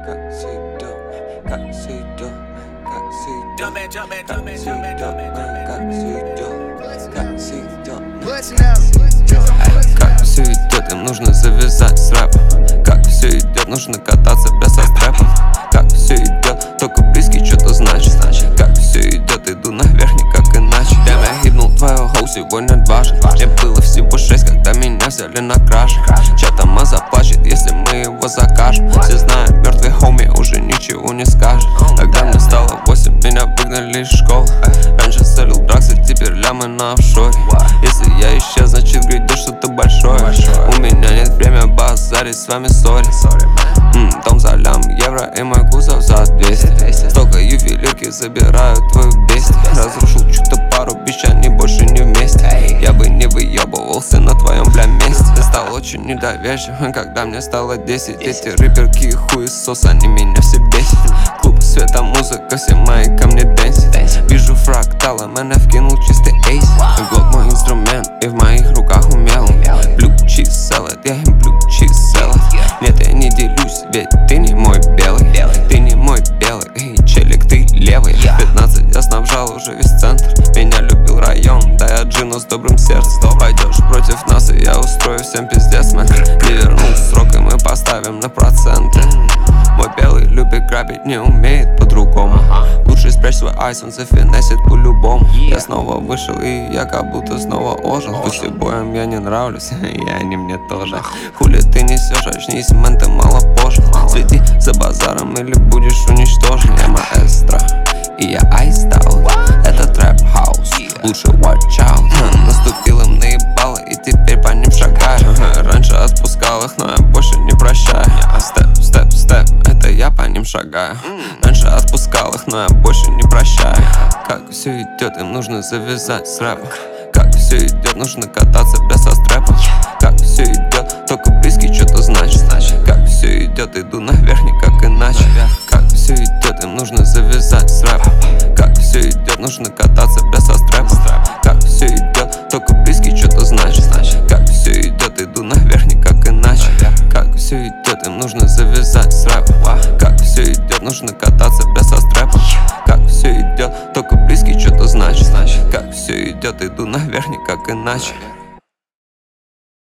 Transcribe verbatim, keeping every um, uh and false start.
как все идет, как все идет, как все идет, как все идет, как все идет, как все идет, как все идет, им нужно завязать с рэпом. Как все идет, нужно кататься без стрепом. Как все идет, только близкий что-то значит. Как все идет, иду наверх, никак иначе. Damn, я хитнул твоего хоу сегодня дважды. Мне было всего шесть, когда меня взяли на краж. Чатама заплачет, если мы его закажем. Все знают, мертвый хоми уже ничего не скажет. Когда мне стало восемь, меня выгнали из школы. Раньше целил драксы, теперь лямы на офшоре. Если я исчез, значит грядет что-то большое. У меня нет времени базарить с вами, сори. mm, Дом за лям евро и мой кузов за двести. Столько ювелирки забирают твою бесть. Разрушил что-то пару бич, они больше не вместе. Я бы не выебывался на твоем бля месте. Я стал очень недоверчивым, когда мне стало десять. Эти рэперки и хуесос, они меня все бесят. Клуб, света, музыка, все мои ко мне дэнсят. Вижу фракталы, меня вкинул чистый эйс. Глок мой инструмент, и в моих руках умелым. Blue cheese salad, я им blue cheese salad. Нет, я не делюсь, ведь ты не мой белый. Ты не мой белый, эй, челик, ты левый. Пятнадцать я снабжал уже весь центр. Меня любил район, да я джину с добрым сердцем. Пойдешь против нас, и я устрою всем пиздец, мэн. Не вернул срок, и мы поставим на проценты. Мой белый любит грабить, не умеет по-другому. Лучше спрячь свой айс, он зафинесит по-любому. Я снова вышел, и я как будто снова ожил. Пусть боем я не нравлюсь, и они мне тоже. Хули ты несешь, очнись, мэн, ты мало позже. Следи за базаром, или будешь уничтожен. Я маэстро, и я айстаут. Это трэп-хаус, лучше watch out. Наступил им наебало, и теперь по ним шагаю. Раньше отпускал их, но я больше не прощаю. Степ, степ, степ, это я по ним шагаю. Раньше отпускал их, но я больше не прощаю. Как все идет, им нужно завязать с рэпом. Как все идет, нужно кататься без стрепом. Как все идет, только близкий что-то значит. Как все идет, иду наверх, никак иначе. Как все идет, им нужно завязать с рэпом. Как все идет, нужно кататься без стрепом. Как все идет, только близкий что-то значит. Как все идет, иду наверх, никак иначе. Как все идет, им нужно завязать с рэпом. Как все идет, нужно кататься без стрепом. Как все идет, только близкий что-то значит. Как все идет, иду наверх, никак иначе.